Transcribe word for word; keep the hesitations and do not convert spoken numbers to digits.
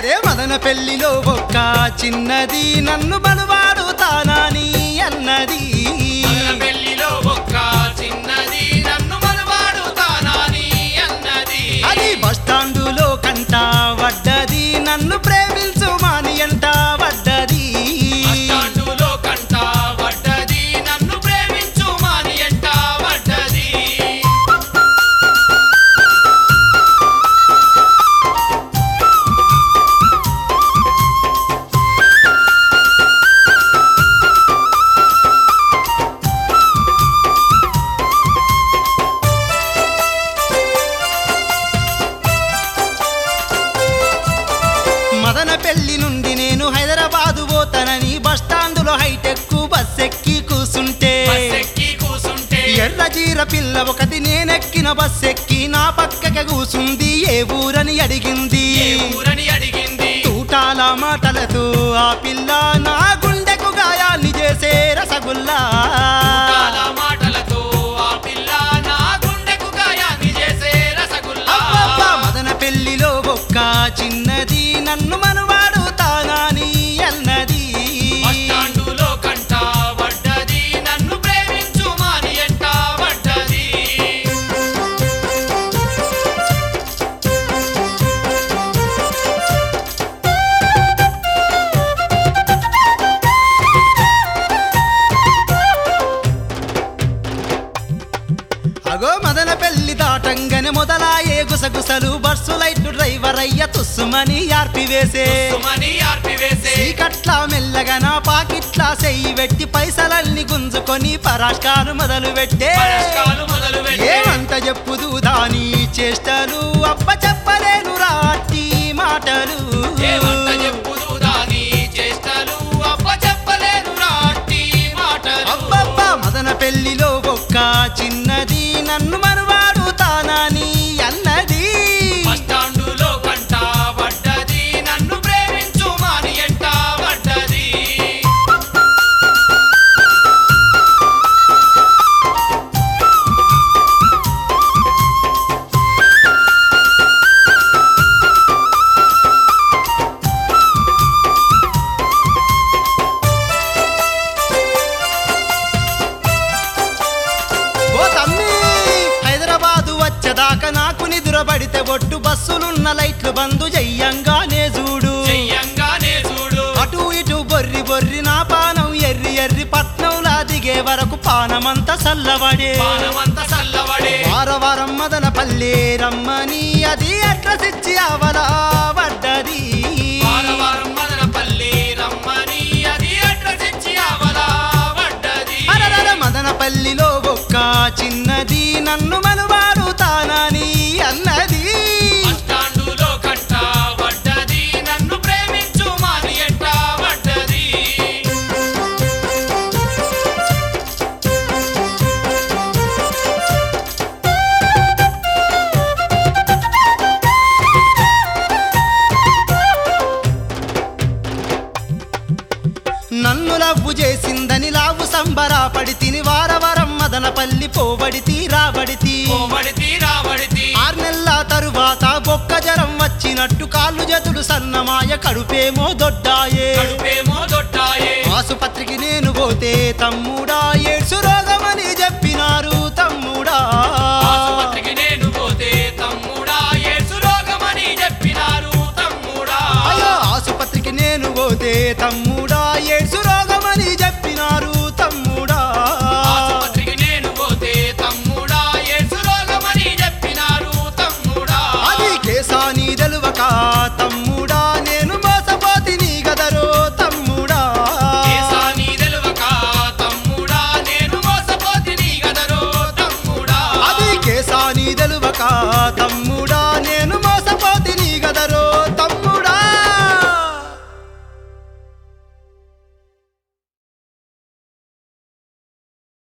అరే మదన పెళ్లిలో ఒక్క చిన్నది నన్ను బలువాడుతానని అన్నది పెళ్లిలో ఒక్క చిన్నది నన్ను బలువాడుతానని అన్నది అది బస్టాండులో కంట వడ్డది నన్ను ప్రేమించుమాని అంట వడ్డది బస్టాండులో కంట వడ్డది నన్ను ప్రేమించుమాని అంట వడ్డది మదన పెళ్లి నుండి నేను హైదరాబాదు పోతానని బస్టాండులో హైటెక్ బస్ ఎక్కి కూసుంటే బస్సెక్కి కూసుంటే ఎర్ర జీర పిల్ల ఒకటి నేనెక్కిన బస్ ఎక్కి నా పక్కకి కూసుంది ఏ ఊరని అడిగింది ఏ ఊరని అడిగింది తూటాల మాటలతో ఆ పిల్ల నా గుండెకు గాయాన్ని చేసే రసగుల్లా చాలా మాటలతో ఆ పిల్ల నా గుండెకు గాయాన్ని చేసే రసగుల్లా అబ్బబ్బా, మదన పెళ్లిలో ఒక్క చిన్నది నన్ను మనవాడుతానని అన్నది బస్టాండులో కంట వడ్డది నన్ను ప్రేమించుమాని అంట వడ్డది అగో మదన పెళ్లి దాటంగనే మొదలాయే గుసగుసలు బస్సు లైట్ డ్రైవర్ అయ్య తుస్సుమని ఆర్పివేసే సుమని ఆర్పివేసే చీకట్ల మెల్లగా నా పాకిట్లా సెయ్యి పెట్టి పైసలల్ని గుంజుకొని పరాష్కాలు మొదలు పెట్టే పరస్కాలు మొదలు పెట్టే ఏమంత చెప్పుదు దాని చేష్టలు అప్ప చెప్పలేను రాటి మాటలు ఏమంట చెప్పుదు దాని చేష్టలు అప్ప చెప్పలేను రాటి మాటలు అబ్బబ్బా, మదన పెళ్లిలో ఒక్క చిన్నది నన్ను మనవాడుతానని అన్నది బస్టాండులో కంట వడ్డది నన్ను ప్రేమించుమాని అంట వడ్డది ఓ తమ్మి, హైదరాబాదు వచ్చేదాకా నాకు నిద్రపడితే ఒట్టు బస్సులున్న లైట్లు బందు చెయ్యంగానే చూడు చెయ్యంగానే చూడు అటు ఇటు బొర్రి బొర్రి నా పానం ఎర్రి ఎర్రి పట్నంలా దిగే వరకు పానమంత సల్లబడే పానమంత సల్లవడే వార వారం మదన పల్లె రమ్మని అది అడ్రస్ ఇచ్చి అవలా పడ్డది వార వారం మదనపల్లి రమ్మని అది అడ్రస్ ఇచ్చి అవలా వడ్డది అరరర మదనపల్లిలో ఒక్క చిన్నది నన్ను మనవాడుతానని అన్నది బస్టాండులో కంట వడ్డది నన్ను ప్రేమించుమాని అంట వడ్డది నన్ను లవ్వు చేసిందని లావు సంబరాపడి తిని వారవరం మదనపల్లి పోబడితి రాబడితి కోబడితి రాబడితి ఆరు నెలల తరువాత బొక్క జరం వచ్చినట్టు కాళ్ళు జతులు సన్నమాయ కడుపేమో దొడ్డాయే కడుపేమో దొడ్డాయే ఆసుపత్రికి నేను పోతే తమ్ముడా ఏడ్సు రోగమని చెప్పినారు తమ్ముడా ఆసుపత్రికి నేను పోతే తమ్ముడా ఏసు రోగమని చెప్పినారు తమ్ముడా అయ్యో ఆసుపత్రికి నేను పోతే తమ్ముడా ఏడ్సు రోగమని చెప్పినారు తమ్ముడా ఆసుపత్రికి నేను పోతే తమ్ముడా ఏసు రోగమని చెప్పినారు తమ్ముడా అది కేసాని తెలువక తమ్ముడా నేను మోసపోతిని గదరో తమ్ముడా కేసాని తెలవక తమ్ముడా నేను మోసపోతిని గదరో తమ్ముడా అది కేసాని తెలువక తమ్ముడా